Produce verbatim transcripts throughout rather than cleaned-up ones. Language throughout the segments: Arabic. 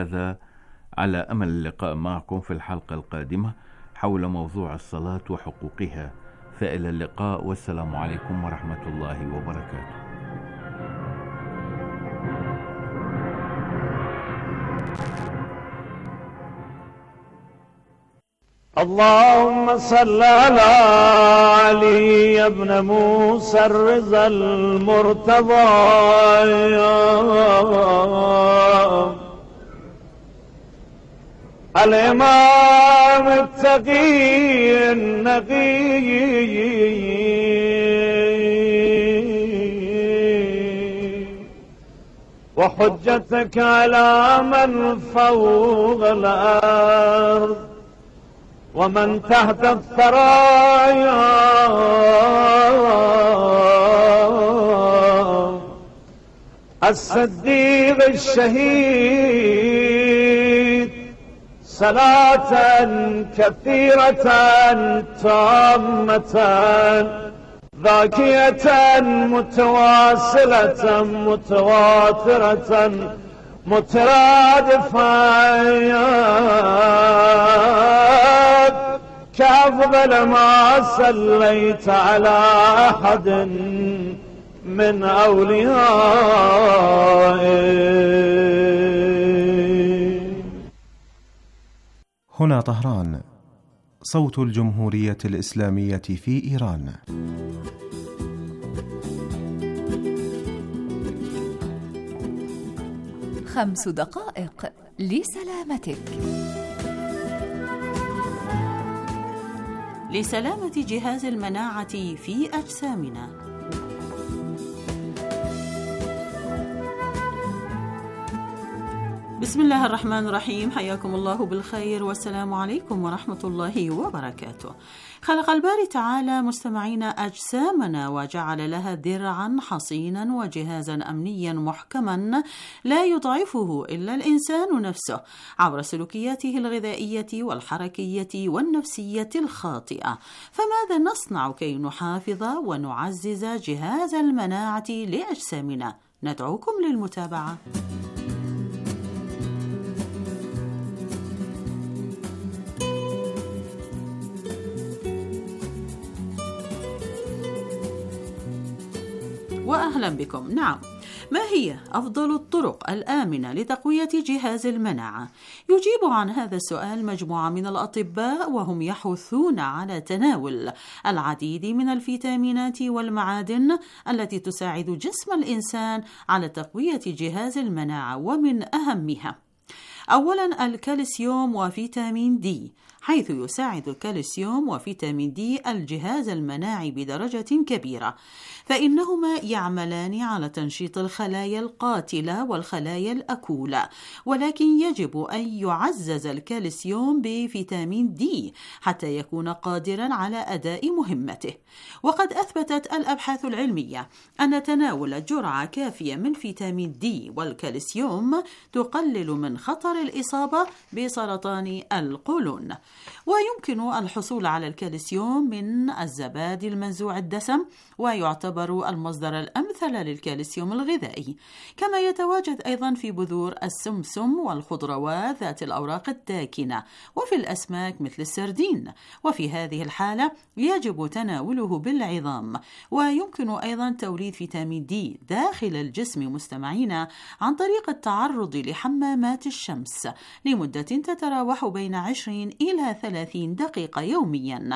هذا على أمل اللقاء معكم في الحلقة القادمة حول موضوع الصلاة وحقوقها. فإلى اللقاء، والسلام عليكم ورحمة الله وبركاته. اللهم صل على علي بن موسى الرضا المرتضى الإمام التقي النقي وحجتك على من فوق الأرض ومن تحت الثرايا الصديق الشهيد صلاة كثيرة تامة ذاكية متواصلة متواترة مترادفة كأفضل ما صليت على أحد من أوليائه. هنا طهران، صوت الجمهورية الإسلامية في إيران. خمس دقائق لسلامتك. لسلامة جهاز المناعة في أجسامنا. بسم الله الرحمن الرحيم، حياكم الله بالخير والسلام عليكم ورحمة الله وبركاته. خلق الباري تعالى مستمعين أجسامنا وجعل لها درعا حصينا وجهازا أمنيا محكما لا يضعفه إلا الإنسان نفسه عبر سلوكياته الغذائية والحركية والنفسية الخاطئة. فماذا نصنع كي نحافظ ونعزز جهاز المناعة لأجسامنا؟ ندعوكم للمتابعة. وأهلا بكم. نعم، ما هي أفضل الطرق الآمنة لتقوية جهاز المناعة؟ يجيب عن هذا السؤال مجموعة من الأطباء، وهم يحثون على تناول العديد من الفيتامينات والمعادن التي تساعد جسم الإنسان على تقوية جهاز المناعة، ومن أهمها أولا الكالسيوم وفيتامين دي، حيث يساعد الكالسيوم وفيتامين دي الجهاز المناعي بدرجة كبيرة، فإنهما يعملان على تنشيط الخلايا القاتلة والخلايا الأكولة، ولكن يجب أن يعزز الكالسيوم بفيتامين دي حتى يكون قادرا على أداء مهمته. وقد أثبتت الأبحاث العلمية أن تناول جرعة كافية من فيتامين دي والكالسيوم تقلل من خطر الإصابة بسرطان القولون. ويمكن الحصول على الكالسيوم من الزبادي المنزوع الدسم، ويعتبر المصدر الأمثل للكالسيوم الغذائي، كما يتواجد أيضا في بذور السمسم والخضروات ذات الأوراق الداكنة، وفي الأسماك مثل السردين، وفي هذه الحالة يجب تناوله بالعظام. ويمكن أيضا توليد فيتامين دي داخل الجسم مستمعين عن طريق التعرض لحمامات الشمس لمدة تتراوح بين عشرين إلى ثلاثين دقيقة يوميا.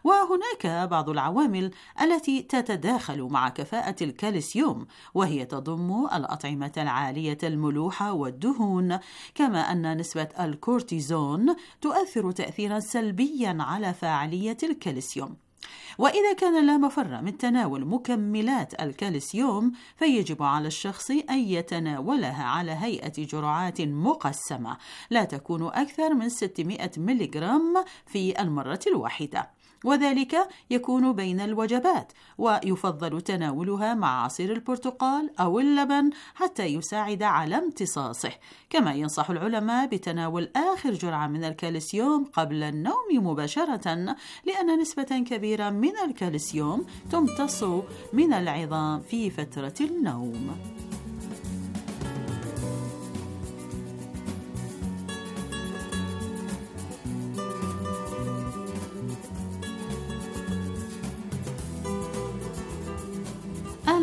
وهناك بعض العوامل التي تتداخل مع كفاءة الكالسيوم، وهي تضم الأطعمة العالية الملوحة والدهون، كما أن نسبة الكورتيزون تؤثر تأثيرا سلبيا على فاعلية الكالسيوم. وإذا كان لا مفر من تناول مكملات الكالسيوم، فيجب على الشخص أن يتناولها على هيئة جرعات مقسمة لا تكون أكثر من ستمائة ملغرام في المرة الواحدة، وذلك يكون بين الوجبات، ويفضل تناولها مع عصير البرتقال أو اللبن حتى يساعد على امتصاصه. كما ينصح العلماء بتناول آخر جرعة من الكالسيوم قبل النوم مباشرة، لأن نسبة كبيرة من الكالسيوم تمتص من العظام في فترة النوم.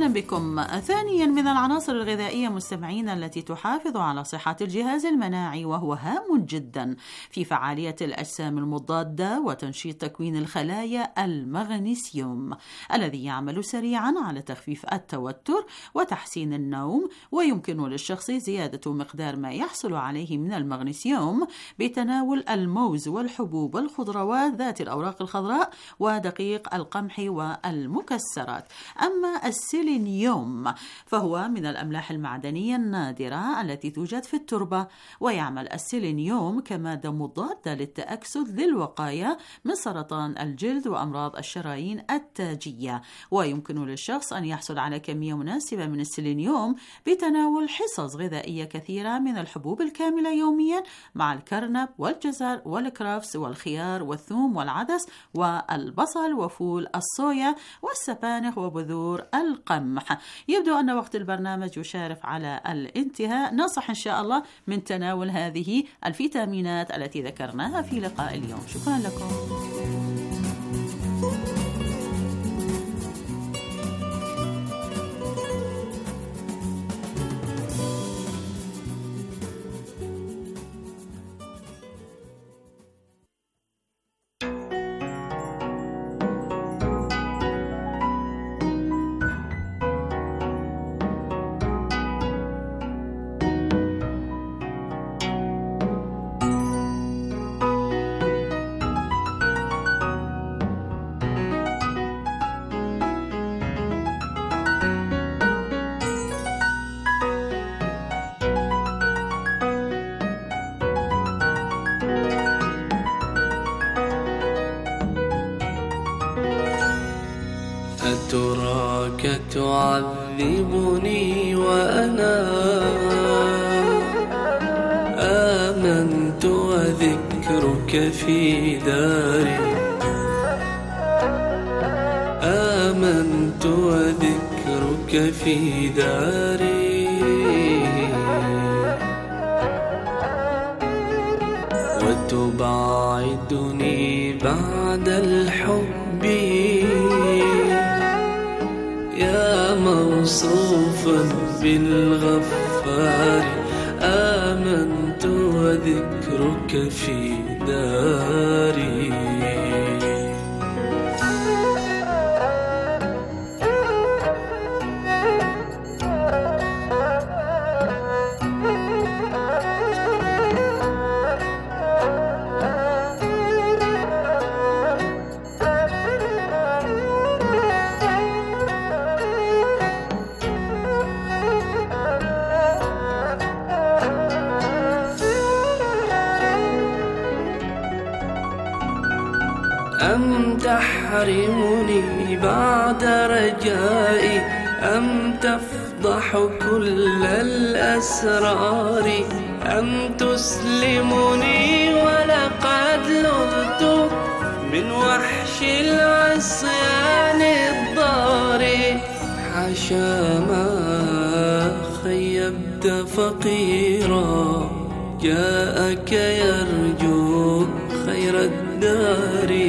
أهلا بكم. ثانيا من العناصر الغذائية مستمعين التي تحافظ على صحة الجهاز المناعي وهو هام جدا في فعالية الأجسام المضادة وتنشيط تكوين الخلايا المغنيسيوم الذي يعمل سريعا على تخفيف التوتر وتحسين النوم، ويمكن للشخص زيادة مقدار ما يحصل عليه من المغنيسيوم بتناول الموز والحبوب والخضروات ذات الأوراق الخضراء ودقيق القمح والمكسرات. أما السيلينيوم فهو من الأملاح المعدنية النادرة التي توجد في التربة، ويعمل السيلينيوم كمادة مضادة للتأكسد للوقاية من سرطان الجلد وأمراض الشرايين التاجية. ويمكن للشخص أن يحصل على كمية مناسبة من السيلينيوم بتناول حصص غذائية كثيرة من الحبوب الكاملة يوميا مع الكرنب والجزر والكرفس والخيار والثوم والعدس والبصل وفول الصويا والسبانخ وبذور القمح. يبدو أن وقت البرنامج يشارف على الانتهاء. ننصح إن شاء الله من تناول هذه الفيتامينات التي ذكرناها في لقاء اليوم. شكرا لكم. أتراك تعذبني وأنا آمنت وذكرك في داري، آمنت وذكرك في داري، وتبعدني بعد الحب يا موصوفا بالغفار، آمنت وذكرك في داري. أم تحرمني بعد رجائي، أم تفضح كل الأسرار، أم تسلمني ولقد لذت من وحش العصيان الضار. حاشا ما خيبت فقيرا جاءك يرجو خير الدار.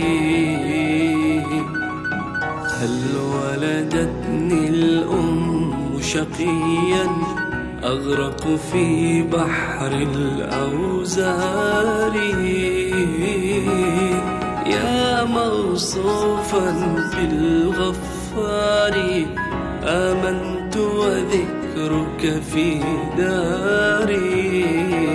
هل ولدتني الأم شقيا أغرق في بحر الأوزار، يا موصوفا بالغفار، آمنت وذكرك في داري.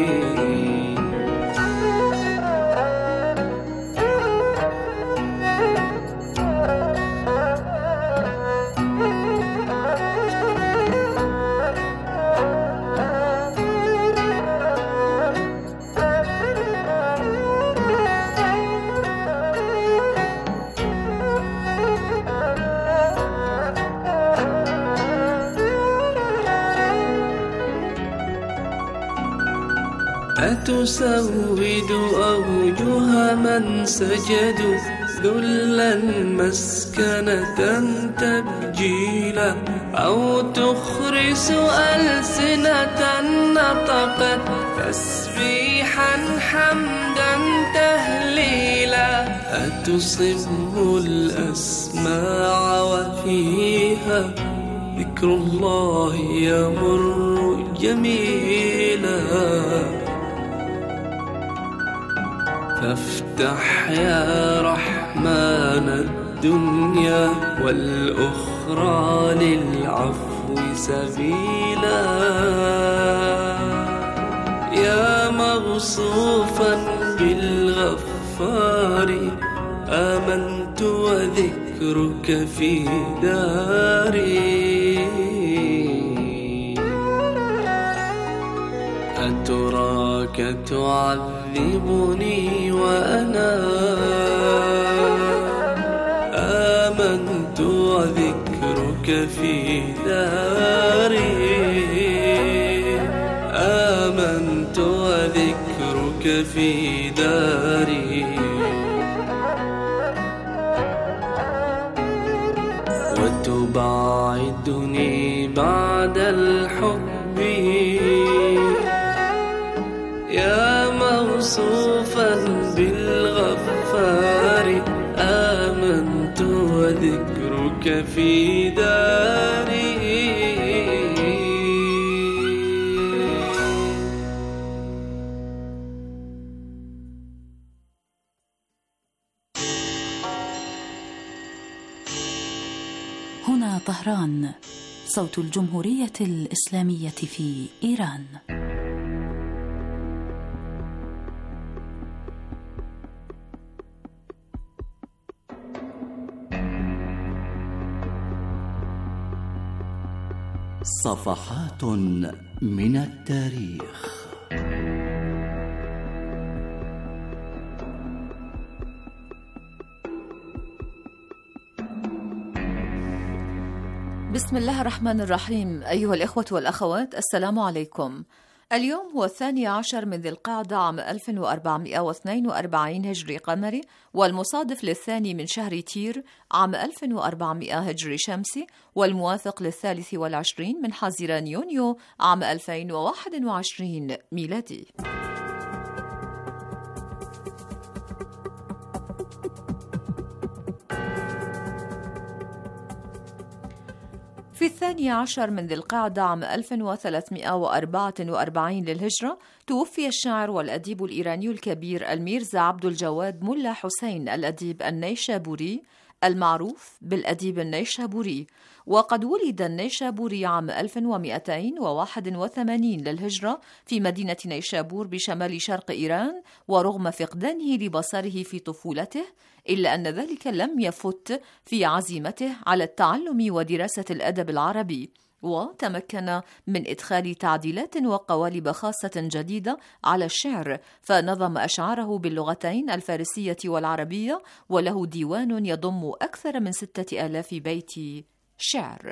أتسود أوجه من سجدوا ذلا مسكنة تبجيلا، أو تخرس ألسنة نطقت تسبيحا حمدا تهليلا، أتصم الأسماع وفيها ذكر الله يمر جميلا، فافتح يا رحمن الدنيا والأخرى للعفو سبيلا. يا موصوفا بالغفار آمنت وذكرك في داري، أتراك تعذبني وأنا آمنت وذكرك في داري، آمنت وذكرك في داري. وتبعدني بعد الحب يا موصوفا بالغفار، آمنت وذكرك في داري. هنا طهران، صوت الجمهورية الإسلامية في إيران. صفحات من التاريخ. بسم الله الرحمن الرحيم. أيها الإخوة والأخوات، السلام عليكم. اليوم هو الثاني عشر من ذي القعدة عام ألف وأربعمائة واثنين وأربعين هجري قمري، والمصادف للثاني من شهر تير عام ألف وأربعمائة هجري شمسي، والموافق للثالث والعشرين من حزيران يونيو عام ألفين وواحد وعشرين ميلادي. في الثاني عشر من ذي القعدة عام ألف وثلاثمائة وأربعة وأربعين للهجرة توفي الشاعر والأديب الإيراني الكبير الميرزا عبد الجواد ملا حسين الأديب النيشابوري المعروف بالأديب النيشابوري. وقد ولد النيشابوري عام ألف ومئتين وواحد وثمانين للهجرة في مدينة نيشابور بشمال شرق إيران، ورغم فقدانه لبصره في طفولته إلا أن ذلك لم يفت في عزيمته على التعلم ودراسة الأدب العربي، وتمكن من إدخال تعديلات وقوالب خاصة جديدة على الشعر، فنظم أشعاره باللغتين الفارسية والعربية، وله ديوان يضم أكثر من ستة آلاف بيت شعر.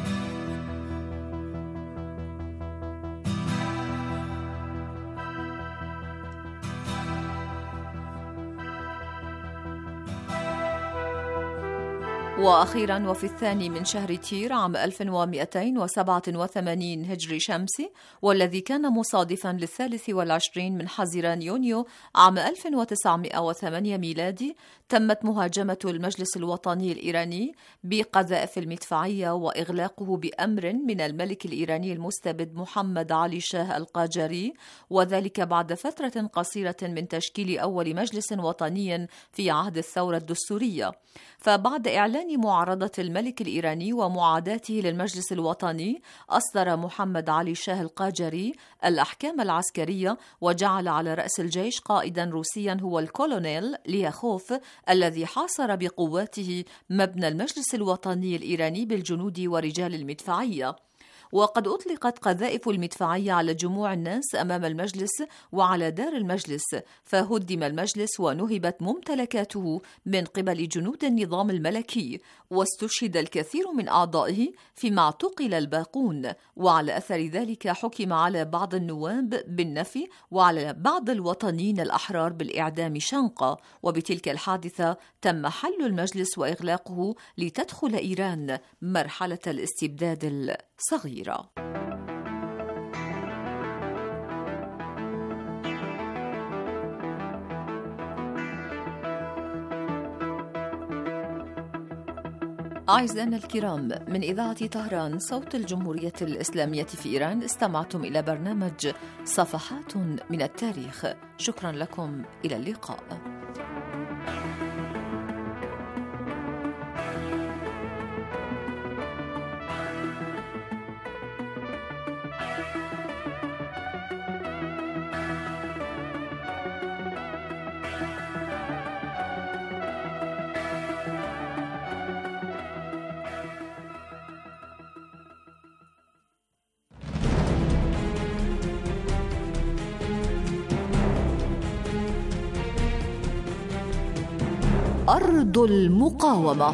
وأخيرا وفي الثاني من شهر تير عام ألف ومئتين وسبعة وثمانين هجري شمسي، والذي كان مصادفا للثالث والعشرين من حزيران يونيو عام ألف وتسعمائة وثمانية ميلادي، تمت مهاجمة المجلس الوطني الإيراني بقذائف المدفعية وإغلاقه بأمر من الملك الإيراني المستبد محمد علي شاه القاجاري، وذلك بعد فترة قصيرة من تشكيل أول مجلس وطني في عهد الثورة الدستورية. فبعد إعلان معارضة الملك الإيراني ومعاداته للمجلس الوطني، أصدر محمد علي شاه القاجاري الأحكام العسكرية، وجعل على رأس الجيش قائدا روسيا هو الكولونيل لياخوف، الذي حاصر بقواته مبنى المجلس الوطني الإيراني بالجنود ورجال المدفعية. وقد أطلقت قذائف المدفعية على جموع الناس أمام المجلس وعلى دار المجلس، فهدم المجلس ونهبت ممتلكاته من قبل جنود النظام الملكي، واستشهد الكثير من أعضائه فيما اعتقل الباقون. وعلى أثر ذلك حكم على بعض النواب بالنفي وعلى بعض الوطنيين الأحرار بالإعدام شنقا. وبتلك الحادثة تم حل المجلس وإغلاقه لتدخل إيران مرحلة الاستبداد الصغيرة. أعزائنا الكرام، من إذاعة طهران صوت الجمهورية الإسلامية في إيران استمعتم إلى برنامج صفحات من التاريخ. شكرا لكم، إلى اللقاء. أرض المقاومة.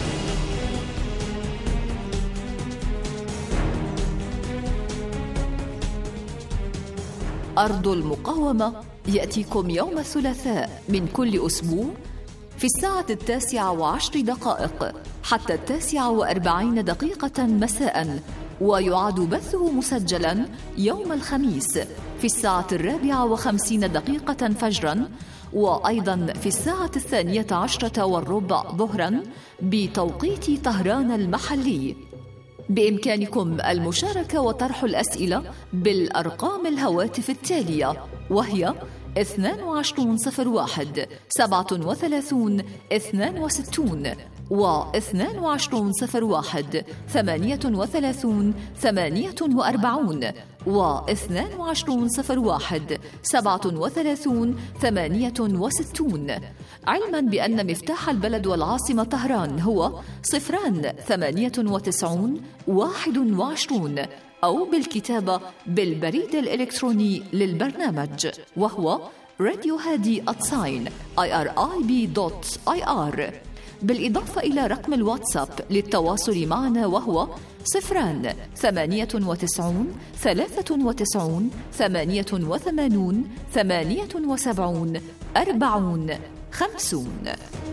أرض المقاومة يأتيكم يوم الثلاثاء من كل أسبوع في الساعة التاسعة وعشر دقائق حتى التاسعة وأربعين دقيقة مساء، ويعاد بثه مسجلا يوم الخميس في الساعة الرابعة وخمسين دقيقة فجرا، وأيضا في الساعة الثانية عشرة والربع ظهرا بتوقيت طهران المحلي. بإمكانكم المشاركة وطرح الأسئلة بالأرقام الهواتف التالية، وهي اثنان وعشرون صفر واحد سبعة وثلاثون اثنان وستون واثنان وعشرون صفر واحد ثمانية وثلاثون ثمانية وأربعون واثنان وعشرون صفر واحد سبعة وثلاثون ثمانية وستون، علما بأن مفتاح البلد والعاصمة طهران هو صفران ثمانية وتسعون واحد وعشرون، أو بالكتابة بالبريد الإلكتروني للبرنامج، وهو راديو هادي أتساين آي آر آي بي دوت آي آر، بالإضافة إلى رقم الواتساب للتواصل معنا، وهو صفران ثمانية وتسعون ثلاثة وتسعون ثمانية وثمانون ثمانية وسبعون أربعون خمسون.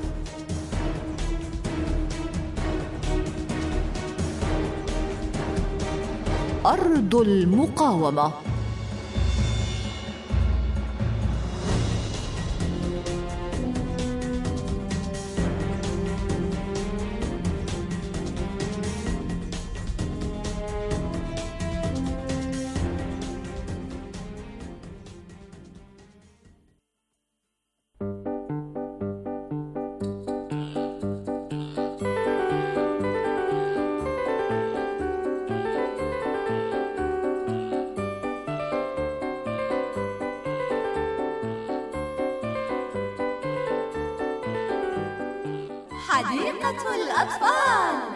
أرض المقاومة. حديقة الأطفال.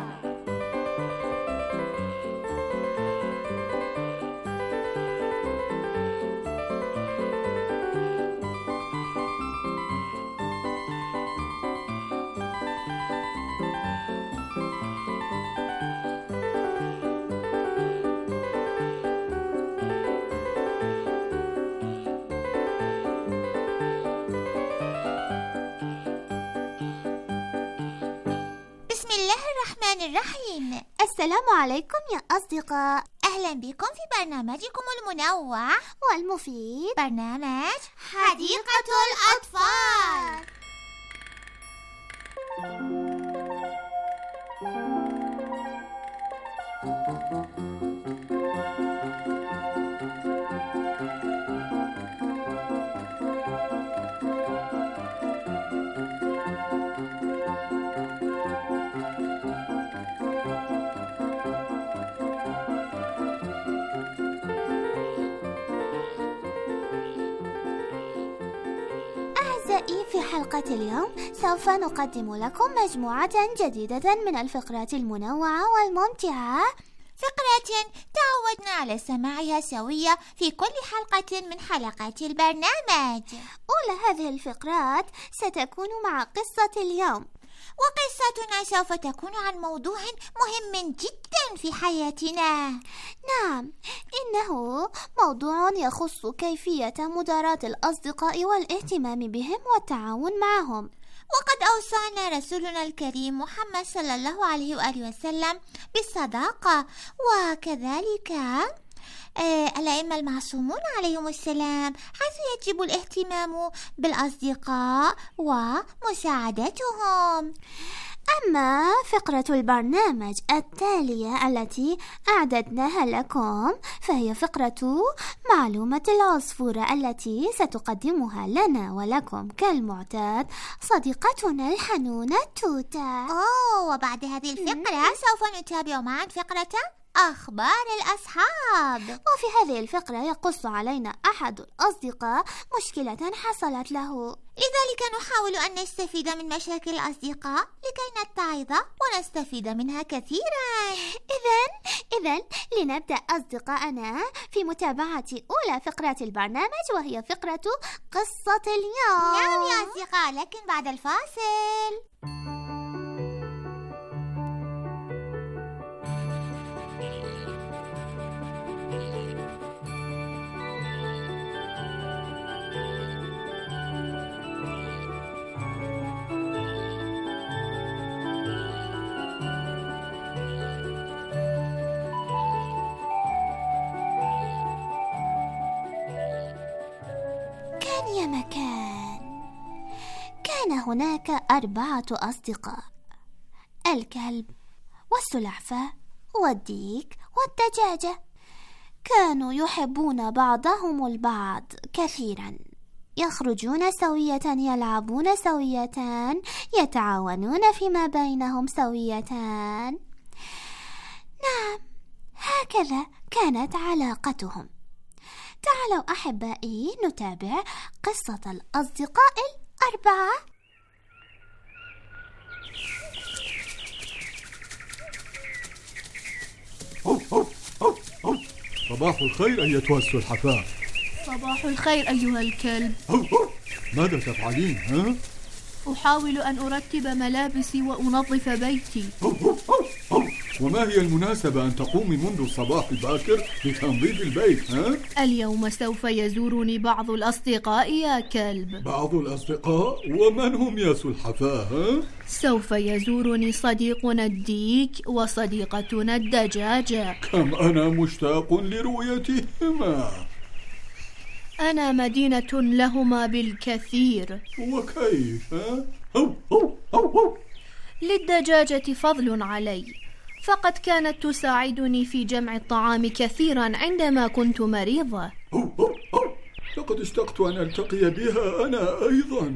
الرحيم. السلام عليكم يا أصدقاء، أهلا بكم في برنامجكم المنوع والمفيد، برنامج حديقة الأطفال. في حلقة اليوم سوف نقدم لكم مجموعة جديدة من الفقرات المنوعة والممتعة، فقرات تعودنا على سماعها سوية في كل حلقة من حلقات البرنامج. أولى هذه الفقرات ستكون مع قصة اليوم، وقصتنا سوف تكون عن موضوع مهم جدا في حياتنا. نعم، إنه موضوع يخص كيفية مداراة الأصدقاء والاهتمام بهم والتعاون معهم. وقد أوصانا رسولنا الكريم محمد صلى الله عليه وآله وسلم بالصداقة، وكذلك الأئمة المعصومون عليهم السلام، حيث يجب الاهتمام بالأصدقاء ومساعدتهم. أما فقرة البرنامج التالية التي أعددناها لكم فهي فقرة معلومة العصفورة التي ستقدمها لنا ولكم كالمعتاد صديقتنا الحنونة توتا. أوه، وبعد هذه الفقرة سوف نتابع معا فقرة أخبار الأصحاب. وفي هذه الفقرة يقص علينا أحد الأصدقاء مشكلة حصلت له، لذلك نحاول أن نستفيد من مشاكل الأصدقاء لكي نتعظ ونستفيد منها كثيرا. إذن إذن لنبدأ أصدقائنا في متابعة أولى فقرات البرنامج، وهي فقرة قصة اليوم. نعم يا أصدقاء، لكن بعد الفاصل. يا مكان، كان هناك أربعة أصدقاء: الكلب والسلحفاة والديك والدجاجة. كانوا يحبون بعضهم البعض كثيرا، يخرجون سوية، يلعبون سوية، يتعاونون فيما بينهم سوية. نعم، هكذا كانت علاقتهم. تعالوا أحبائي نتابع قصة الأصدقاء الأربعة. صباح الخير أيتها السلحفاة. صباح الخير أيها الكلب. ماذا تفعلين؟ ها؟ أحاول أن أرتب ملابسي وأنظف بيتي. وما هي المناسبة أن تقومي منذ الصباح الباكر لتنظيف البيت؟ ها؟ اليوم سوف يزورني بعض الأصدقاء يا كلب. بعض الأصدقاء؟ ومن هم يا سلحفاة؟ ها؟ سوف يزورني صديقنا الديك وصديقتنا الدجاجة. كم أنا مشتاق لرؤيتهما. أنا مدينة لهما بالكثير. وكيف؟ للدجاجة فضل علي، فقد كانت تساعدني في جمع الطعام كثيرا عندما كنت مريضة. لقد اشتقت أن ألتقي بها أنا أيضا.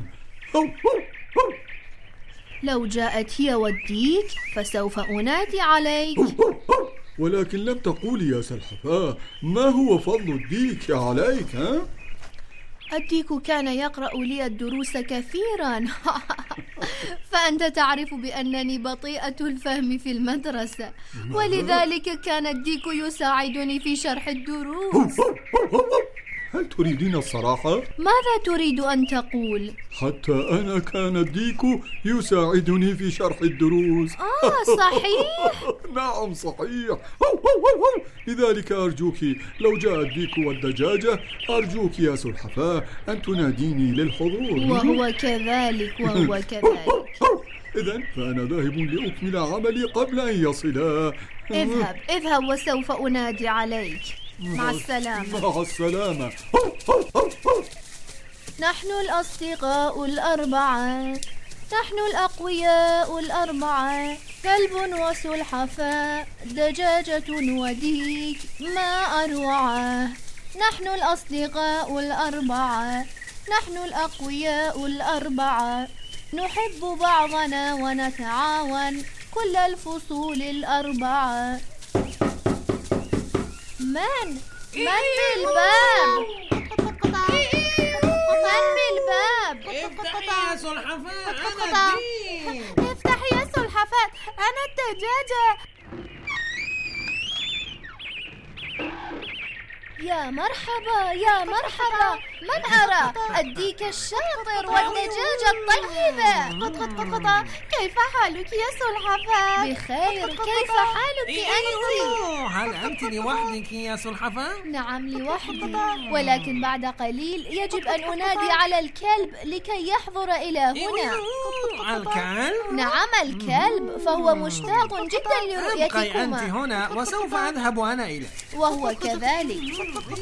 لو جاءت هي والديك فسوف أنادي عليك. ولكن لم تقولي يا سلحفاة ما هو فضل الديك عليك؟ ها؟ الديك كان يقرأ لي الدروس كثيرا. فأنت تعرف بأنني بطيئة الفهم في المدرسة، ولذلك كان الديك يساعدني في شرح الدروس. هل تريدين الصراحة؟ ماذا تريد أن تقول؟ حتى أنا كان الديك يساعدني في شرح الدروس. آه صحيح؟ نعم صحيح. لذلك أرجوك لو جاء الديك والدجاجة أرجوك يا سلحفاة أن تناديني للحضور. وهو كذلك وهو كذلك. إذن فأنا ذاهب لأكمل عملي قبل أن يصلا. اذهب اذهب وسوف أنادي عليك. مع السلامة. مع السلامة. نحن الأصدقاء الأربعة، نحن الأقوياء الأربعة، كلب وسلحفاة، دجاجة وديك، ما أروعه. نحن الأصدقاء الأربعة، نحن الأقوياء الأربعة، نحب بعضنا ونتعاون كل الفصول الأربعة. من؟ من بالباب؟ من بالباب؟ افتحي يا سلحفاة، أنا الديك. افتحي يا سلحفاة، أنا الدجاجة. يا مرحبا يا مرحبا، من أرى؟ الديك الشاطر والدجاجة الطيبة. قط قط قط قط. كيف حالك يا سلحفاة؟ بخير، كيف حالك أنت؟ هل أنت لوحدك يا سلحفاة؟ نعم لوحدي، ولكن بعد قليل يجب أن أنادي على الكلب لكي يحضر إلى هنا. الكلب؟ نعم الكلب، فهو مشتاق جدا لرؤيتكما. ابقي أنت هنا وسوف أذهب أنا إليه. وهو كذلك.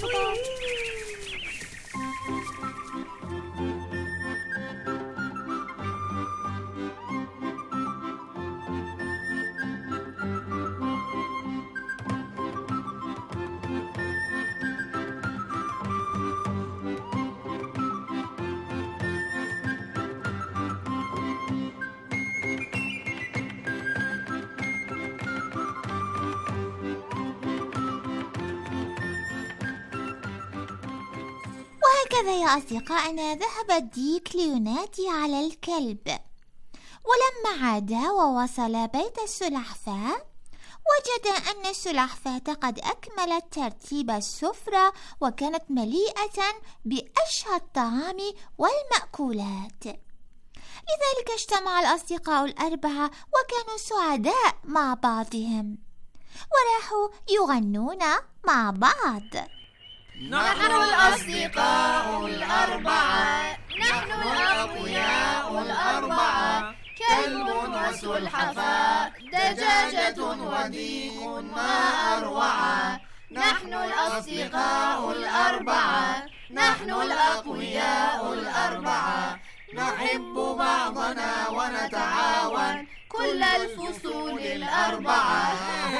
وهكذا يا أصدقائنا ذهب الديك لينادي على الكلب، ولما عاد ووصل بيت السلحفاة وجد أن السلحفاة قد أكملت ترتيب السفرة وكانت مليئة بأشهى الطعام والمأكولات. لذلك اجتمع الأصدقاء الأربعة وكانوا سعداء مع بعضهم وراحوا يغنون مع بعض. نحن الأصدقاء الأربعة، نحن الأقوياء الأربعة، كلب وسلحفاة، دجاجة وديك، ما أروع. نحن الأصدقاء الأربعة، نحن الأقوياء الأربعة، نحب بعضنا ونتعاون كل الفصول الأربعة.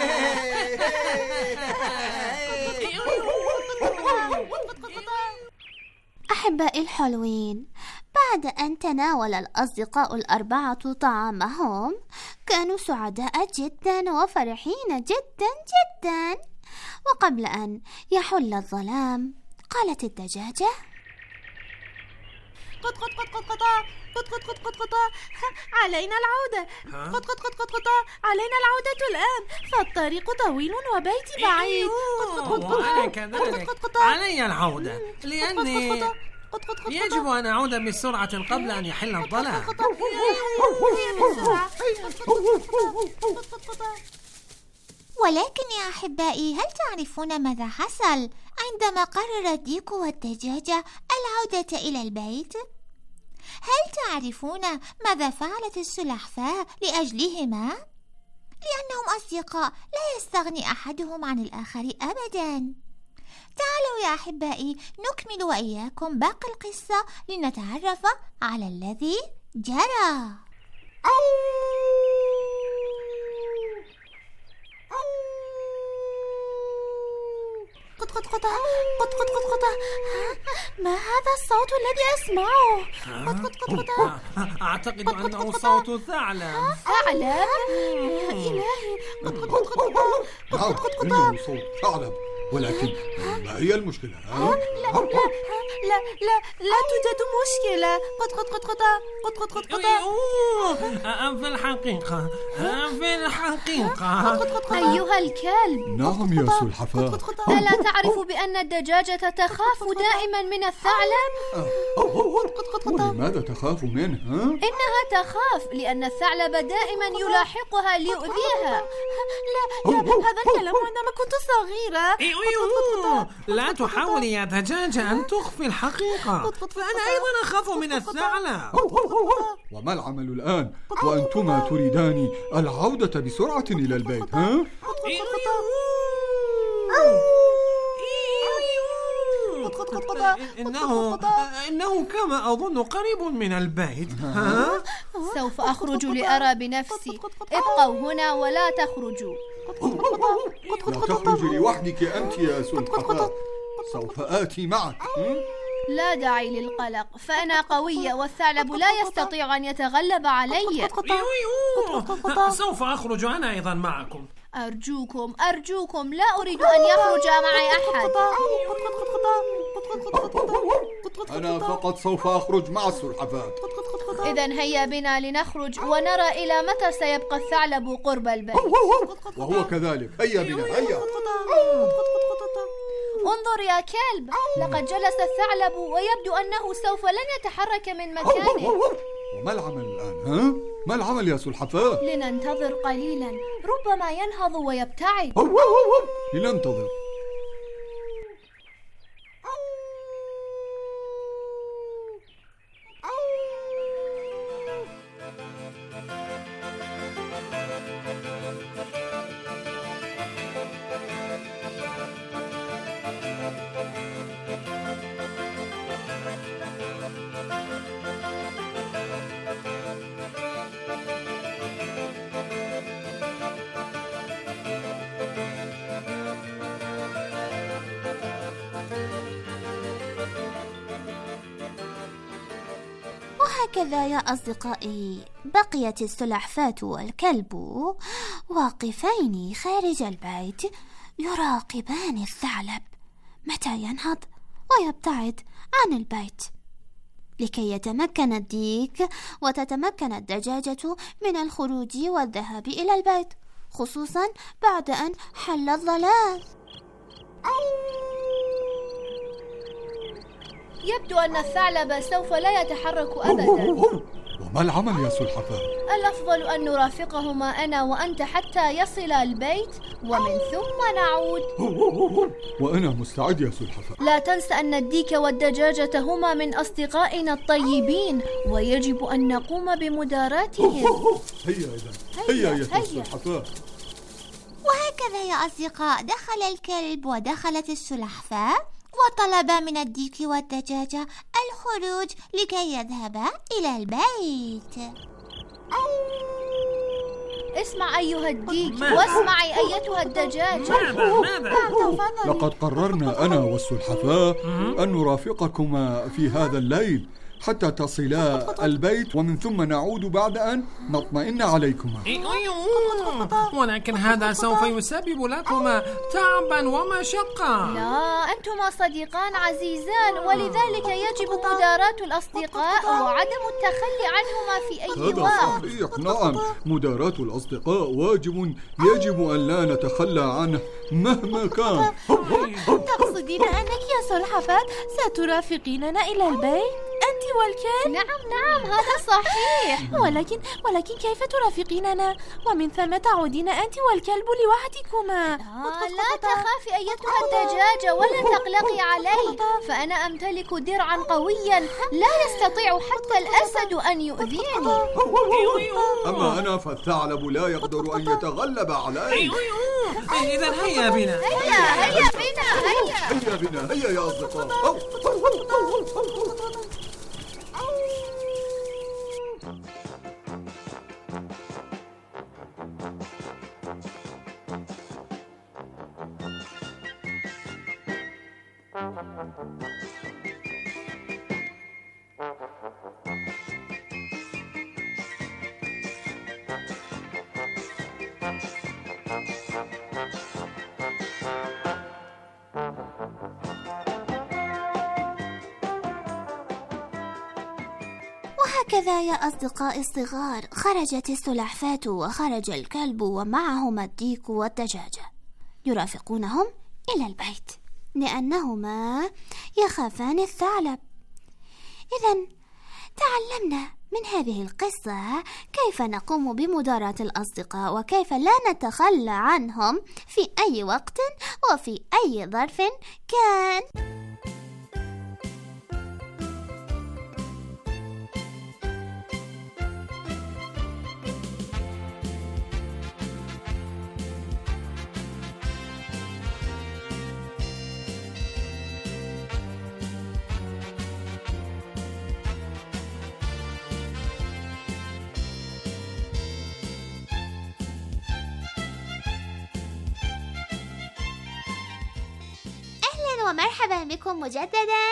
أحبائي الحلوين، بعد أن تناول الأصدقاء الأربعة طعامهم كانوا سعداء جدا وفرحين جدا جدا. وقبل أن يحل الظلام قالت الدجاجة: قط قط قط قط قط قط قط قط قط قط علينا العودة. قط قط قط قط قط علينا العودة الآن، فالطريق طويل وبيتي بعيد. وأنا كذلك علي العودة، لأني يجب أن أعود بسرعة قبل أن يحل الظلام. ولكن يا أحبائي، هل تعرفون ماذا حصل عندما قرر الديك والدجاجة العودة إلى البيت؟ هل تعرفون ماذا فعلت السلحفاة لأجلهما؟ لأنهم أصدقاء لا يستغني أحدهم عن الآخر أبداً. تعالوا يا أحبائي نكمل وإياكم باقي القصة لنتعرف على الذي جرى. قط قط قط قط قط قط قط. ما هذا الصوت الذي أسمعه؟ قط قط قط قط. أعتقد أنه صوت ثعلب. ثعلب؟ يا إلهي. قط قط قط قط قط قط قط. إنه صوت ثعلب، ولكن ما هي المشكلة؟ لا لا لا لا لا توجد مشكلة. قط قط قط قط قط قط قط قط. في الحقيقة في الحقيقة أيها الكلب. نعم يا سلحفاة. ألا تعرف بأن الدجاجة تخاف دائما من الثعلب؟ ولماذا تخاف منه؟ إنها تخاف لأن الثعلب دائما يلاحقها ليؤذيها. لا لا هذا الكلام عندما كنت صغيرة. أيوه، لا تحاولي يا دجاجة أن تخفي الحقيقة، فأنا أيضا أخاف من الثعلب. وما العمل الآن وأنتما تريدان العودة بسرعة إلى البيت؟ ها؟ إنه إنه كما أظن قريب من البيت. ها؟ سوف أخرج لأرى بنفسي. ابقوا هنا ولا تخرجوا. لا تخرجي لوحدك أنت يا سلحفاة، سوف آتي معك. لا داعي للقلق، فأنا قوية والثعلب لا يستطيع أن يتغلب علي. سوف أخرج أنا أيضا معكم. أرجوكم أرجوكم، لا أريد أن يخرج معي أحد. أنا فقط سوف أخرج مع السلحفاة. إذن هيا بنا لنخرج ونرى إلى متى سيبقى الثعلب قرب البيت. وهو كذلك، هيا بنا هيا. انظر يا كلب، لقد جلس الثعلب ويبدو أنه سوف لن يتحرك من مكانه. وما العمل الآن؟ ها؟ ما العمل يا سلحفاة؟ لننتظر قليلا، ربما ينهض ويبتعد. لننتظر. وهكذا يا أصدقائي بقيت السلحفاة والكلب واقفين خارج البيت يراقبان الثعلب متى ينهض ويبتعد عن البيت، لكي يتمكن الديك وتتمكن الدجاجة من الخروج والذهاب إلى البيت، خصوصا بعد أن حل الظلام. يبدو أن الثعلب سوف لا يتحرك أبدا. وما العمل يا سلحفاة؟ الأفضل أن نرافقهما أنا وأنت حتى يصل البيت ومن ثم نعود. وأنا مستعد يا سلحفاة. لا تنس أن الديك والدجاجة هما من أصدقائنا الطيبين ويجب أن نقوم بمداراتهم. هيا إذن، هيا يا سلحفاة. وهكذا يا أصدقاء دخل الكلب ودخلت السلحفاة وطلبا من الديك والدجاجة الخروج لكي يذهبا إلى البيت. اسمع أيها الديك واسمعي أيتها الدجاجة. ماذا ماذا؟ لقد قررنا أنا والسلحفاة أن نرافقكما في هذا الليل حتى تصلا البيت ومن ثم نعود بعد أن نطمئن عليكما. ولكن هذا سوف يسبب لكما تعبا ومشقة. لا، أنتما صديقان عزيزان ولذلك يجب مداراة الأصدقاء وعدم التخلي عنهما في أي هذا وقت. صحيح، نعم، مداراة الأصدقاء واجب يجب أن لا نتخلى عنه مهما كان. تقصدين أنك يا سلحفاة سترافقيننا إلى البيت أنت والكلب؟ نعم نعم هذا صحيح. ولكن ولكن كيف ترافقيننا ومن ثم تعودين أنت والكلب لوحدكما؟ آه لا تخافي أيتها الدجاجة ولا تقلقي علي، فأنا أمتلك درعا قويا لا يستطيع حتى الأسد أن يؤذيني. أما أنا فالثعلب لا يقدر أن يتغلب علي. إذن هيا بنا هيا هيا بنا هيا هيا بنا هيا يا أصدقاء. وهكذا يا أصدقائي الصغار خرجت السلحفاة وخرج الكلب ومعهما الديك والدجاجة يرافقونهم إلى البيت لأنهما يخافان الثعلب. إذن تعلمنا من هذه القصة كيف نقوم بمداراة الأصدقاء وكيف لا نتخلى عنهم في أي وقت وفي أي ظرف كان. ومرحبا بكم مجددا.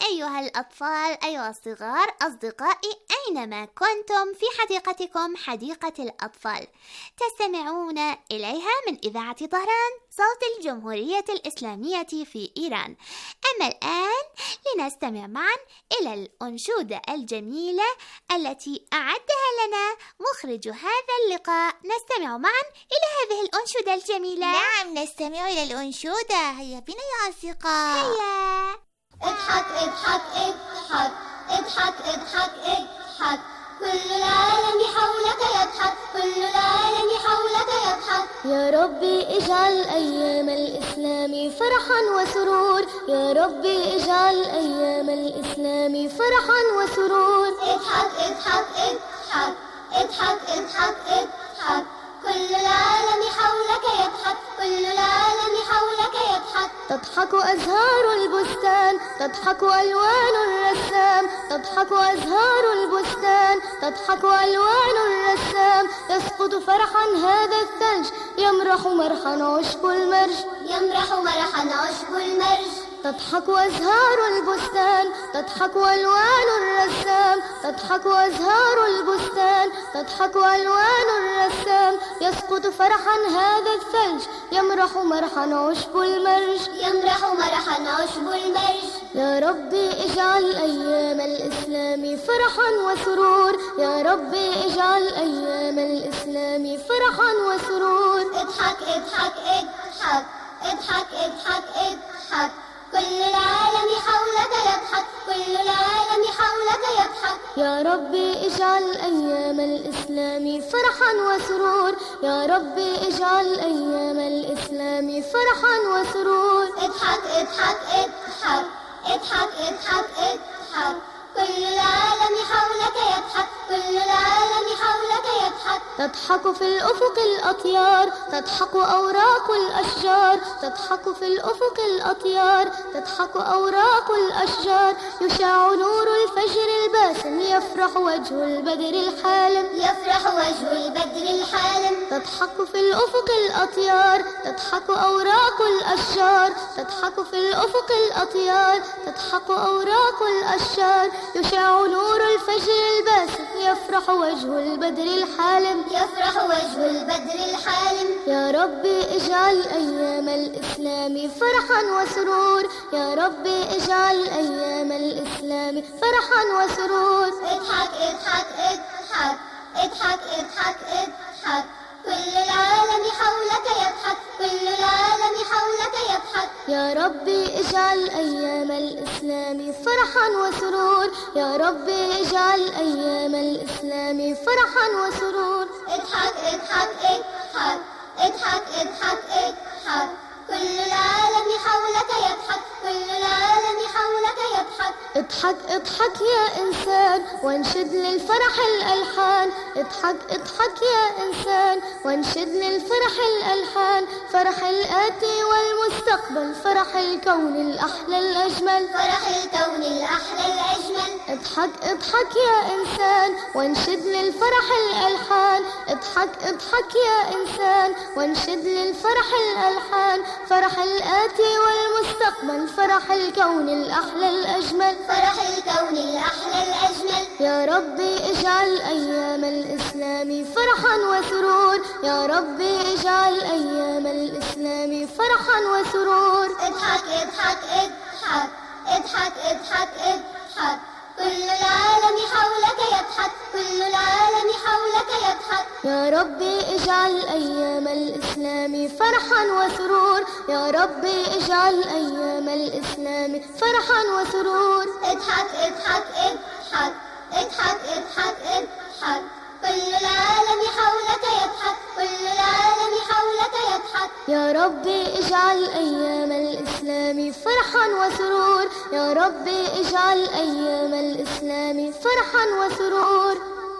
أيها الأطفال، أيها الصغار، أصدقائي، أينما كنتم في حديقتكم حديقة الأطفال تستمعون إليها من إذاعة طهران صوت الجمهورية الإسلامية في إيران. أما الآن لنستمع معا إلى الأنشودة الجميلة التي أعدها لنا مخرج هذا اللقاء. نستمع معا إلى هذه الأنشودة الجميلة. نعم، نستمع إلى الأنشودة. هيا بنا يا أصدقاء. هيا. اضحك اضحك اضحك اضحك اضحك اضحك كل العالم حولك يضحك كل العالم حولك يضحك. يا ربي اجعل أيام الإسلام فرحا وسرور، يا ربي اجعل أيام الإسلام فرحا وسرور. اضحك اضحك اضحك اضحك اضحك اضحك كل العالم حولك يضحك كل العالم حولك يضحك. تضحك أزهار البستان تضحك ألوان الرسام، تضحك أزهار البستان تضحك ألوان الرسام. يسقط فرحا هذا الثلج يمرح مرحا عشب المرج يمرح مرحا عشب المرج. تضحك أزهار البستان تضحك ألوان الرسام، تضحك أزهار البستان تضحك ألوان الرسام. يسقط فرحا هذا الثلج يمرح مرحا عشب المرج يمرح مرحا عشب المرج. يا ربي اجعل أيام الإسلام فرحا وسرور، يا ربي اجعل أيام الإسلام فرحا وسرور. اضحك اضحك اضحك اضحك اضحك اضحك كل العالم حولك يضحك كل العالم حولك يضحك. يا ربي اجعل أيام الإسلام فرحا وسرور، يا ربي اجعل أيام الإسلام فرحا وسرور. اضحك اضحك اضحك اضحك اضحك اضحك كل العالم حولك يضحك كل العالم حولك يضحك. تضحك في الأفق الأطيار تضحك أوراق الأشجار، تضحك في الأفق الأطيار تضحك أوراق الأشجار. يشع نور الفجر الباسم يفرح وجه البدر الحالم يفرح وجه البدر الحالم. تضحك في الأفق الأطيار تضحك أوراق الأشجار، تضحك في الأفق الأطيار تضحك أوراق الأشجار. يشع نور الفجر الباسم يفرح وجه البدر الحالم يفرح وجه البدر الحالم. يا ربي اجعل أيام الإسلام فرحا وسرور، يا ربي اجعل أيام الإسلام فرحا وسرور. اضحك اضحك اضحك اضحك اضحك اضحك كل العالم حولك يضحك كل العالم حولك يضحك. يا ربي اجعل أيام الإسلام فرحا وسرور، يا ربي اجعل أيام الإسلام فرحا وسرور. اضحك اضحك اضحك اضحك اضحك اضحك كل العالم حولك يضحك كل العالم حولك يضحك. اضحك اضحك يا إنسان وانشد للفرح الألحان، اضحك اضحك يا إنسان وانشد للفرح الألحان. فرح الآتي والمستقبل فرح الكون الأحلى الأجمل فرح الكون الأحلى الأجمل. اضحك اضحك يا إنسان وانشد للفرح الألحان، اضحك اضحك يا إنسان وانشد للفرح الألحان. فرح الآتي والمستقبل فرح الكون الأحلى الأجمل فرح الكون الأحلى الأجمل. يا ربي اجعل أيام الإسلام فرحا وسرور، يا ربي اجعل أيام الإسلام فرحا وسرور. اضحك اضحك اضحك اضحك اضحك اضحك كل العالم حولك يضحك كل العالم حولك يضحك. يا ربي اجعل أيام الإسلام فرحا وسرور، يا ربي اجعل أيام الإسلام فرحا وسرور. اضحك اضحك اضحك اضحك اضحك اضحك كل العالم حولك يضحك كل العالم حولك يضحك. يا ربي اجعل أيام الإسلام فرحا وسرور، يا ربي اجعل أيام الإسلام فرحا وسرور.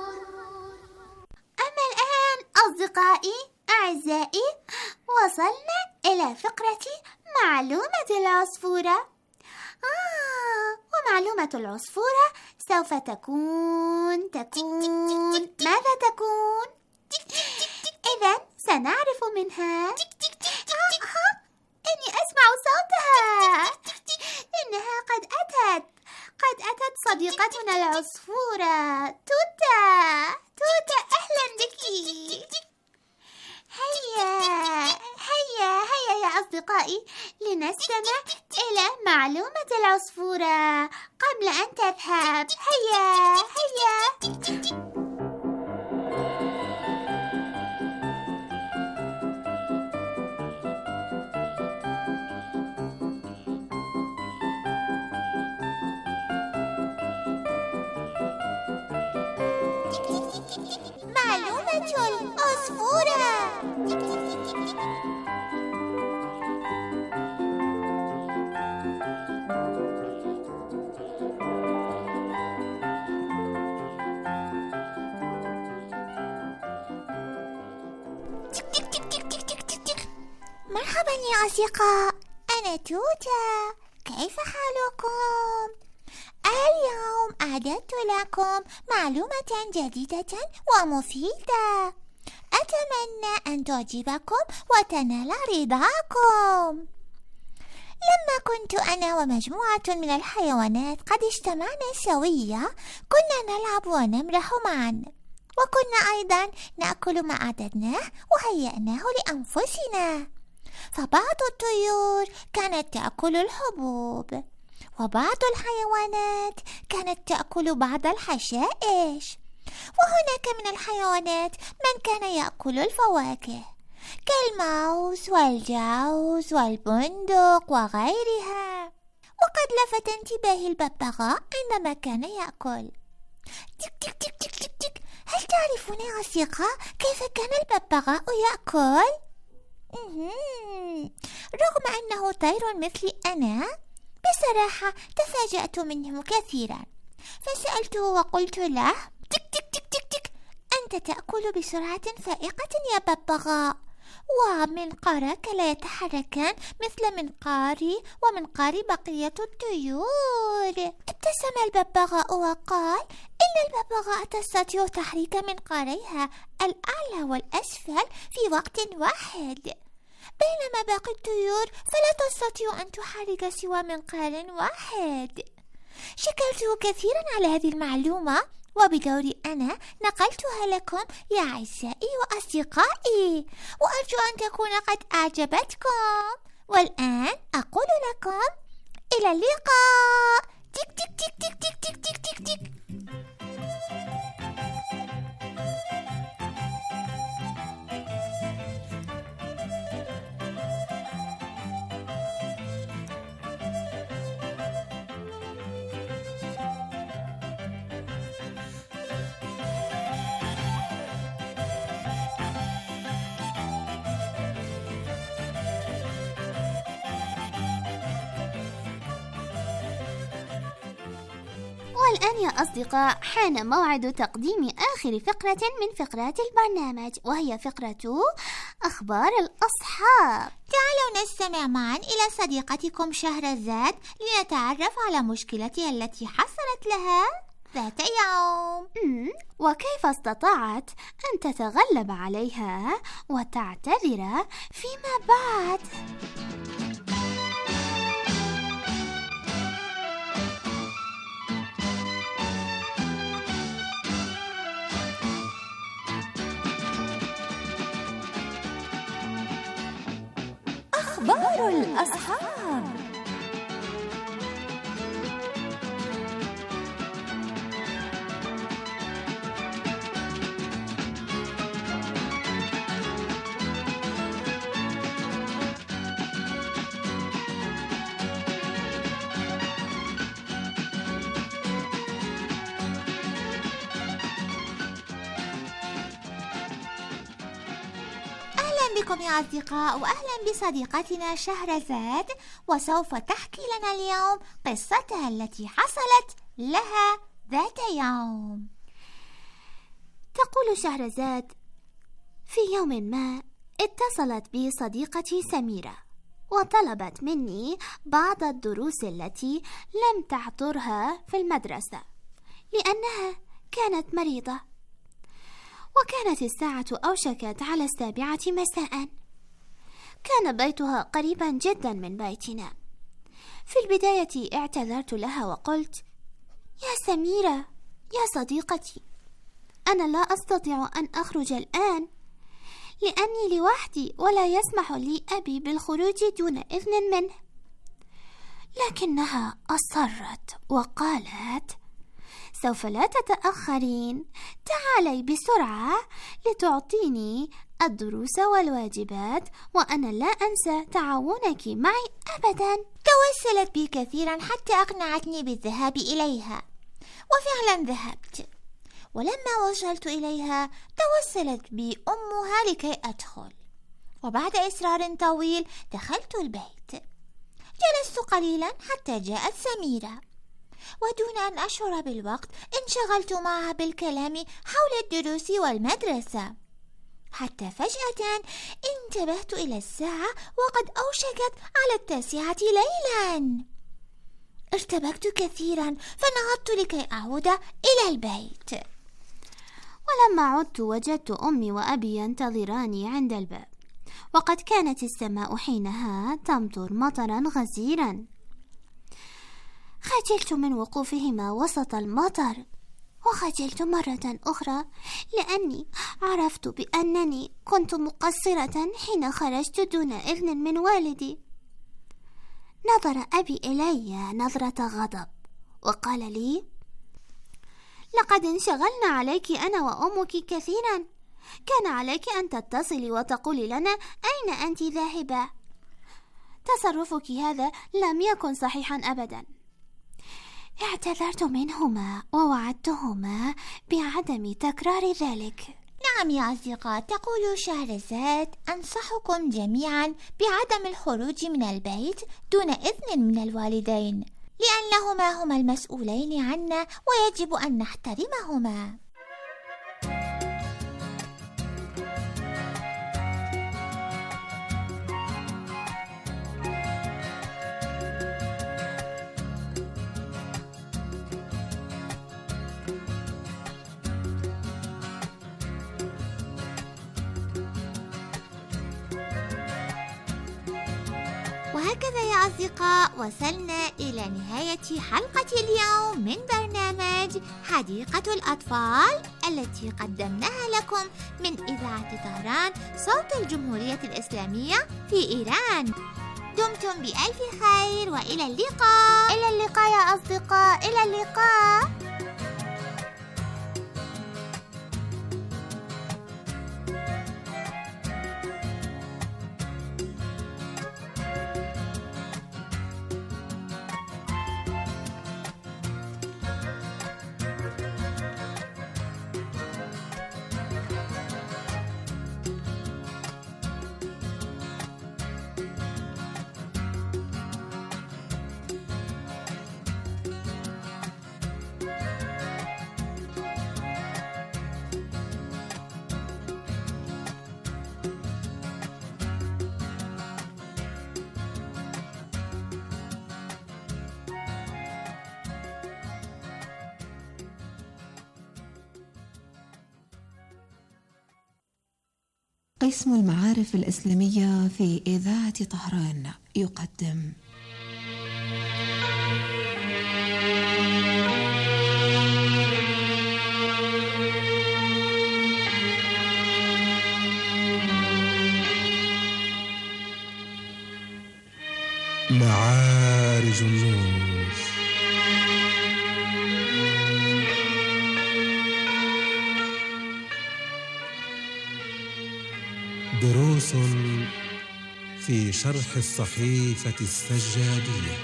أما الآن أصدقائي أعزائي وصلنا إلى فقرة معلومة العصفورة. آه ومعلومة العصفورة سوف تكون تكون ماذا تكون؟ إذن سنعرف منها. آه إني أسمع صوتها، إنها قد أتت. قد أتت صديقتنا العصفورة توتا. توتا أهلا بك. هيا هيا هيا يا أصدقائي لنستمع إلى معلومة العصفورة قبل أن تذهب. هيا هيا. معلومة العصفورة. مرحبا يا أصدقاء، أنا توتا، كيف حالكم؟ اليوم أعددت لكم معلومة جديدة ومفيدة، أتمنى أن تعجبكم وتنال رضاكم. لما كنت أنا ومجموعة من الحيوانات قد اجتمعنا سويا، كنا نلعب ونمرح معا، وكنا أيضا نأكل ما أعددناه وهيأناه لأنفسنا. فبعض الطيور كانت تأكل الحبوب، وبعض الحيوانات كانت تأكل بعض الحشائش، وهناك من الحيوانات من كان يأكل الفواكه كالموز والجوز والبندق وغيرها. وقد لفت انتباهي الببغاء عندما كان يأكل. تك تك تك تك تك تك. هل تعرفون يا أصدقاء كيف كان الببغاء يأكل؟ رغم أنه طير مثلي أنا، بصراحة تفاجأت منه كثيرا، فسألته وقلت له: تك تك تك تك تك، أنت تأكل بسرعة فائقة يا ببغاء، ومنقارك لا يتحركان مثل منقاري ومنقار بقية الطيور. ابتسم الببغاء وقال: إن الببغاء تستطيع تحريك منقاريها الأعلى والأسفل في وقت واحد، بينما باقي الطيور فلا تستطيع أن تحرك سوى منقار واحد. شكرته كثيرا على هذه المعلومة، وبدوري أنا نقلتها لكم يا أعزائي وأصدقائي، وأرجو أن تكون قد أعجبتكم. والآن أقول لكم إلى اللقاء. تك تك تك تك تك تك تك تك تك. والآن يا أصدقاء حان موعد تقديم آخر فقرة من فقرات البرنامج، وهي فقرة أخبار الأصحاب. تعالوا نستمع معا إلى صديقتكم شهرزاد لنتعرف على مشكلتها التي حصلت لها ذات يوم، وكيف استطاعت أن تتغلب عليها وتعتذر فيما بعد. أخبار الأصحاب. بكم يا أصدقاء، وأهلا بصديقتنا شهرزاد، وسوف تحكي لنا اليوم قصتها التي حصلت لها ذات يوم. تقول شهرزاد: في يوم ما اتصلت بي صديقتي سميرة وطلبت مني بعض الدروس التي لم تحضرها في المدرسة لأنها كانت مريضة، وكانت الساعة أوشكت على السابعة مساء. كان بيتها قريبا جدا من بيتنا. في البداية اعتذرت لها وقلت: يا سميرة، يا صديقتي، أنا لا أستطيع أن أخرج الآن لأني لوحدي ولا يسمح لي أبي بالخروج دون إذن منه. لكنها أصرت وقالت: سوف لا تتأخرين، تعالي بسرعة لتعطيني الدروس والواجبات، وأنا لا أنسى تعاونك معي أبدا. توسلت بي كثيرا حتى أقنعتني بالذهاب إليها، وفعلا ذهبت. ولما وصلت إليها توسلت بي أمها لكي أدخل، وبعد إصرار طويل دخلت البيت. جلست قليلا حتى جاءت سميرة، ودون أن أشعر بالوقت انشغلت معها بالكلام حول الدروس والمدرسة، حتى فجأة انتبهت إلى الساعة وقد أوشكت على التاسعة ليلا. ارتبكت كثيرا فنهضت لكي أعود إلى البيت، ولما عدت وجدت أمي وأبي ينتظراني عند الباب، وقد كانت السماء حينها تمطر مطرا غزيرا. خجلت من وقوفهما وسط المطر، وخجلت مرة أخرى لأني عرفت بأنني كنت مقصرة حين خرجت دون إذن من والدي. نظر أبي إلي نظرة غضب وقال لي: لقد انشغلنا عليك أنا وأمك كثيرا، كان عليك أن تتصلي وتقولي لنا أين أنت ذاهبة. تصرفك هذا لم يكن صحيحا أبدا. اعتذرت منهما ووعدتهما بعدم تكرار ذلك. نعم يا أصدقاء، تقول شهرزاد: أنصحكم جميعا بعدم الخروج من البيت دون إذن من الوالدين، لأنهما هما المسؤولين عنا ويجب أن نحترمهما. وهكذا يا أصدقاء وصلنا إلى نهاية حلقة اليوم من برنامج حديقة الأطفال التي قدمناها لكم من إذاعة طهران صوت الجمهورية الإسلامية في إيران. دمتم بألف خير وإلى اللقاء. إلى اللقاء يا أصدقاء، إلى اللقاء. قسم المعارف الإسلامية في إذاعة طهران يقدم معارج النور. دروس في شرح الصحيفة السجادية.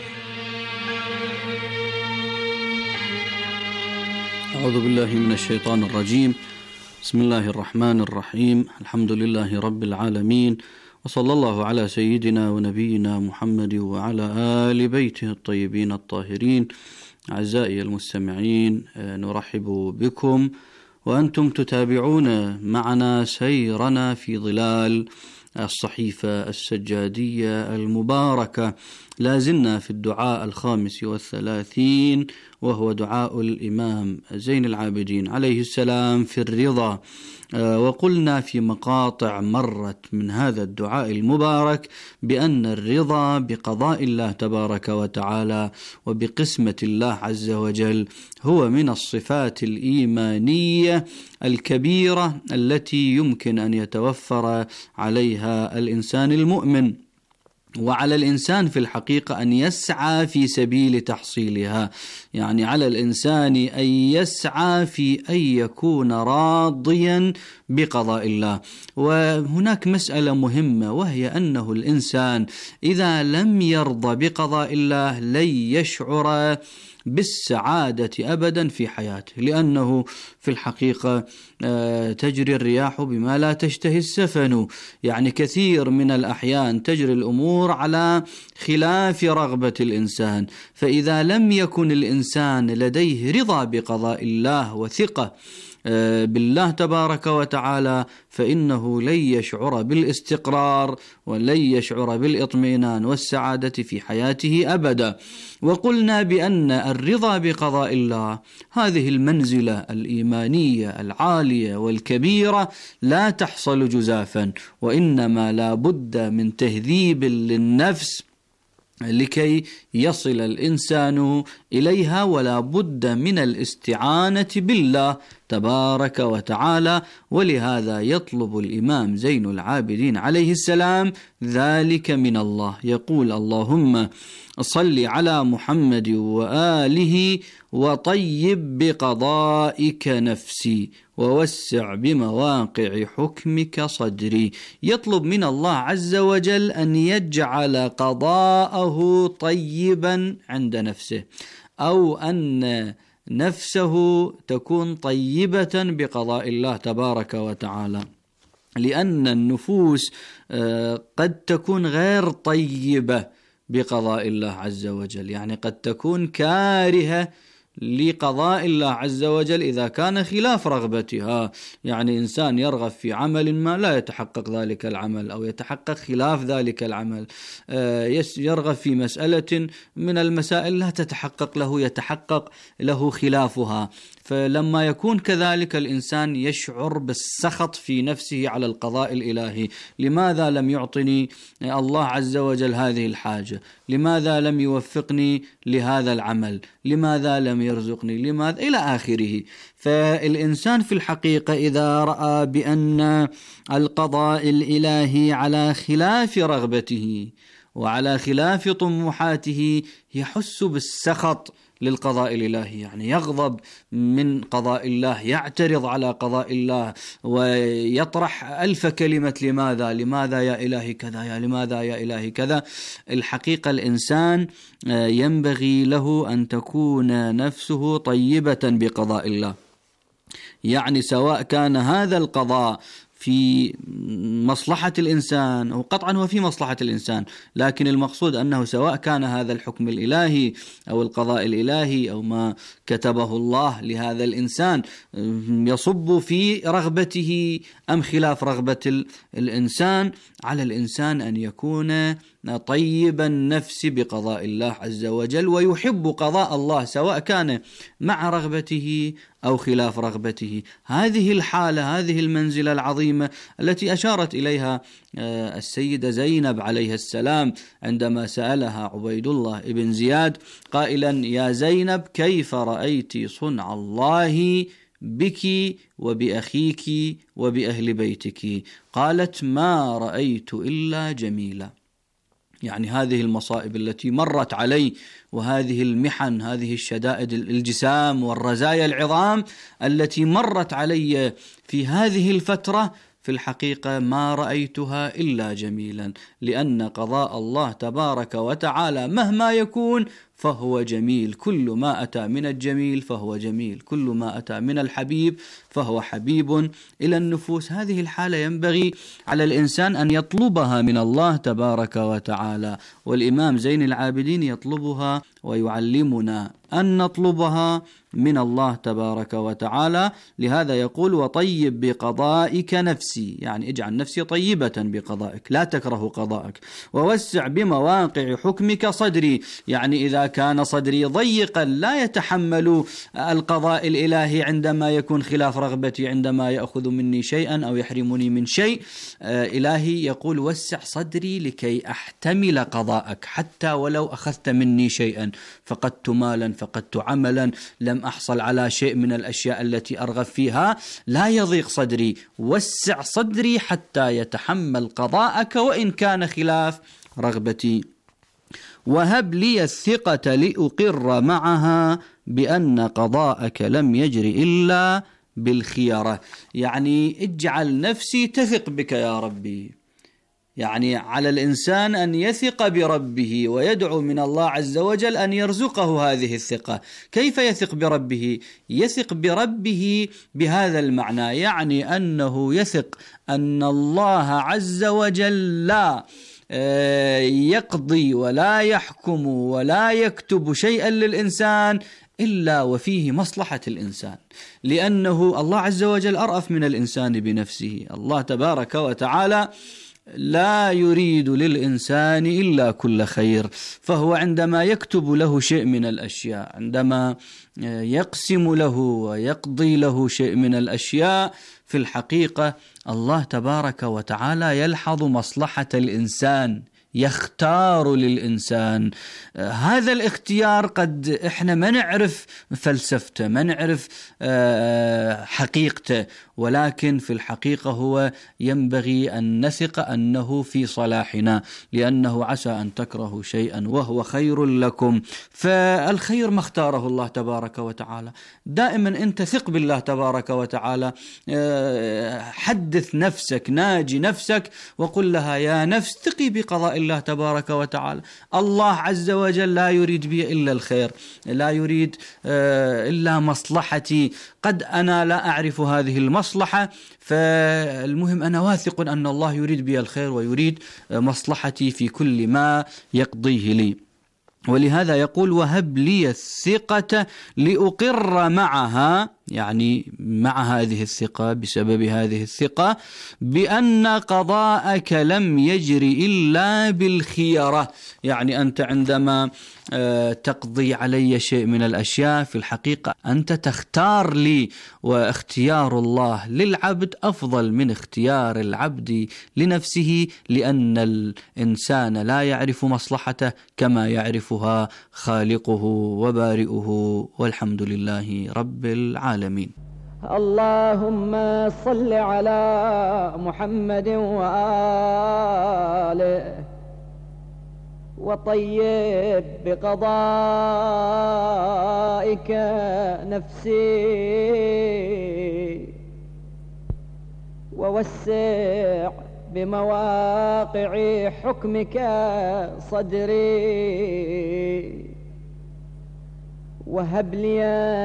أعوذ بالله من الشيطان الرجيم. بسم الله الرحمن الرحيم. الحمد لله رب العالمين، وصلى الله على سيدنا ونبينا محمد وعلى آل بيته الطيبين الطاهرين. أعزائي المستمعين، نرحب بكم وأنتم تتابعون معنا سيرنا في ظلال الصحيفة السجادية المباركة. لازلنا في الدعاء الخامس والثلاثين، وهو دعاء الإمام زين العابدين عليه السلام في الرضا. وقلنا في مقاطع مرت من هذا الدعاء المبارك بأن الرضا بقضاء الله تبارك وتعالى وبقسمة الله عز وجل هو من الصفات الإيمانية الكبيرة التي يمكن أن يتوفر عليها الإنسان المؤمن، وعلى الإنسان في الحقيقة أن يسعى في سبيل تحصيلها. يعني على الإنسان أن يسعى في أن يكون راضيا بقضاء الله. وهناك مسألة مهمة، وهي أنه الإنسان إذا لم يرضى بقضاء الله لن يشعر بالسعادة أبدا في حياته، لأنه في الحقيقة تجري الرياح بما لا تشتهي السفن. يعني كثير من الأحيان تجري الأمور على خلاف رغبة الإنسان، فإذا لم يكن الإنسان لديه رضا بقضاء الله وثقة بالله تبارك وتعالى فإنه لن يشعر بالاستقرار ولن يشعر بالاطمئنان والسعادة في حياته أبدا. وقلنا بأن الرضا بقضاء الله هذه المنزلة الإيمانية العالية والكبيرة لا تحصل جزافا، وإنما لا بد من تهذيب للنفس لكي يصل الإنسان إليها، ولا بد من الاستعانة بالله تبارك وتعالى. ولهذا يطلب الإمام زين العابدين عليه السلام ذلك من الله، يقول: اللهم صل على محمد وآله وطيب بقضائك نفسي ووسع بمواقع حكمك صدري. يطلب من الله عز وجل أن يجعل قضاءه طيبا عند نفسه، أو أن نفسه تكون طيبة بقضاء الله تبارك وتعالى، لأن النفوس قد تكون غير طيبة بقضاء الله عز وجل، يعني قد تكون كارهة لقضاء الله عز وجل إذا كان خلاف رغبتها. يعني إنسان يرغب في عمل ما لا يتحقق ذلك العمل، أو يتحقق خلاف ذلك العمل، يرغب في مسألة من المسائل لا تتحقق له، يتحقق له خلافها. فلما يكون كذلك الإنسان يشعر بالسخط في نفسه على القضاء الإلهي. لماذا لم يعطني الله عز وجل هذه الحاجة؟ لماذا لم يوفقني لهذا العمل؟ لماذا لم يرزقني؟ لماذا؟ إلى آخره. فالإنسان في الحقيقة إذا رأى بأن القضاء الإلهي على خلاف رغبته وعلى خلاف طموحاته يحس بالسخط للقضاء الإلهي، يعني يغضب من قضاء الله، يعترض على قضاء الله ويطرح ألف كلمة لماذا لماذا يا إلهي كذا، يا لماذا يا إلهي كذا. الحقيقة الإنسان ينبغي له أن تكون نفسه طيبة بقضاء الله، يعني سواء كان هذا القضاء في مصلحة الإنسان أو قطعا هو في مصلحة الإنسان، لكن المقصود أنه سواء كان هذا الحكم الإلهي أو القضاء الإلهي أو ما كتبه الله لهذا الإنسان يصب في رغبته أم خلاف رغبة الإنسان، على الإنسان أن يكون طيب النفس بقضاء الله عز وجل ويحب قضاء الله سواء كان مع رغبته أو خلاف رغبته. هذه الحالة، هذه المنزلة العظيمة التي أشارت إليها السيدة زينب عليه السلام عندما سألها عبيد الله ابن زياد قائلا: يا زينب كيف رأيت صنع الله بك وبأخيك وبأهل بيتك؟ قالت: ما رأيت إلا جميلا. يعني هذه المصائب التي مرت علي وهذه المحن، هذه الشدائد الجسام والرزايا العظام التي مرت علي في هذه الفترة، في الحقيقة ما رأيتها إلا جميلا، لأن قضاء الله تبارك وتعالى مهما يكون فهو جميل. كل ما أتى من الجميل فهو جميل، كل ما أتى من الحبيب فهو حبيب إلى النفوس. هذه الحالة ينبغي على الإنسان أن يطلبها من الله تبارك وتعالى، والإمام زين العابدين يطلبها ويعلمنا أن نطلبها من الله تبارك وتعالى. لهذا يقول: وطيب بقضائك نفسي، يعني اجعل نفسي طيبة بقضائك، لا تكره قضائك. ووسع بمواقع حكمك صدري، يعني إذا كان صدري ضيقا لا يتحمل القضاء الإلهي عندما يكون خلاف رغبتي، عندما يأخذ مني شيئا أو يحرمني من شيء، إلهي يقول وسع صدري لكي أحتمل قضاءك، حتى ولو أخذت مني شيئا، فقدت مالا، فقدت عملا، لم أحصل على شيء من الأشياء التي أرغب فيها، لا يضيق صدري، وسع صدري حتى يتحمل قضاءك وإن كان خلاف رغبتي. وهب لي الثقة لأقر معها بأن قضاءك لم يجر إلا بالخيرة. يعني اجعل نفسي تثق بك يا ربي. يعني على الإنسان أن يثق بربه ويدعو من الله عز وجل أن يرزقه هذه الثقة. كيف يثق بربه؟ يثق بربه بهذا المعنى، يعني أنه يثق أن الله عز وجل لا يقضي ولا يحكم ولا يكتب شيئا للإنسان إلا وفيه مصلحة الإنسان، لأنه الله عز وجل أرأف من الإنسان بنفسه. الله تبارك وتعالى لا يريد للإنسان إلا كل خير، فهو عندما يكتب له شيء من الأشياء، عندما يقسم له ويقضي له شيء من الأشياء، في الحقيقة الله تبارك وتعالى يلحظ مصلحة الإنسان، يختار للإنسان. هذا الاختيار قد إحنا ما نعرف فلسفته، ما نعرف حقيقته، ولكن في الحقيقة هو ينبغي أن نثق أنه في صلاحنا، لأنه عسى أن تكرهوا شيئا وهو خير لكم، فالخير ما اختاره الله تبارك وتعالى. دائما أنت ثق بالله تبارك وتعالى، حدث نفسك، ناجي نفسك وقل لها يا نفس ثقي بقضاء الله تبارك وتعالى. الله عز وجل لا يريد بي إلا الخير، لا يريد إلا مصلحتي. قد أنا لا أعرف هذه المصلحة، فالمهم أنا واثق أن الله يريد بي الخير ويريد مصلحتي في كل ما يقضيه لي. ولهذا يقول وهب لي الثقة لأقر معها، يعني مع هذه الثقة، بسبب هذه الثقة، بأن قضاءك لم يجر إلا بالخيرة. يعني أنت عندما تقضي علي شيء من الأشياء، في الحقيقة أنت تختار لي، واختيار الله للعبد أفضل من اختيار العبد لنفسه، لأن الإنسان لا يعرف مصلحته كما يعرفها خالقه وبارئه، والحمد لله رب العالمين. اللهم صل على محمد وآله، وطيب بقضائك نفسي، ووسع بمواقع حكمك صدري، وهب لي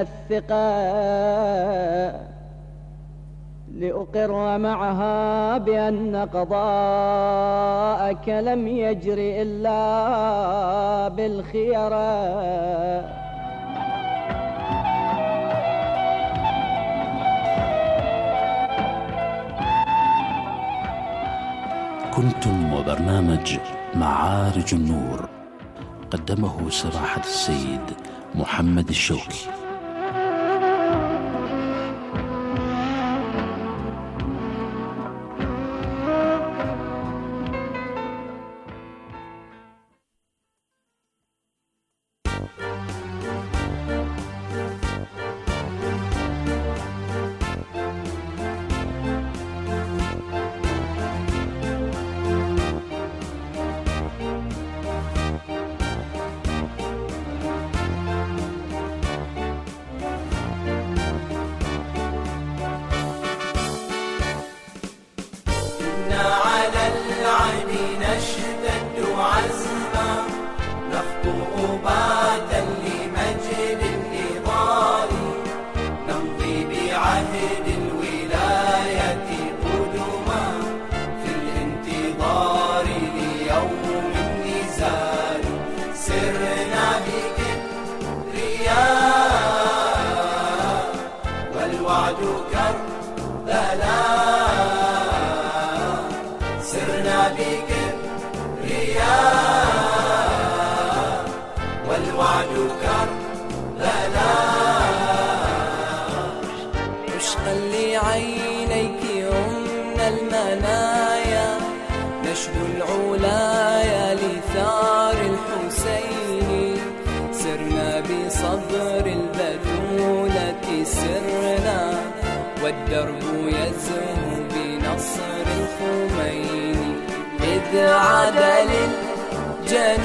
الثقة لأقر معها بأن قضاءك لم يجر إلا بالخيرة. كنتم وبرنامج معارج النور، قدمه سماحة السيد محمد الشوكي. والوعد عشقا لعينيك يمن المنايا نشد العلايا لثار الحسين سرنا بصبر البتولة سرنا والدرب يزهو بنصر الخميني إذ عاد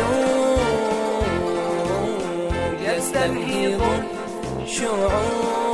للجنوب يستنهض شعوب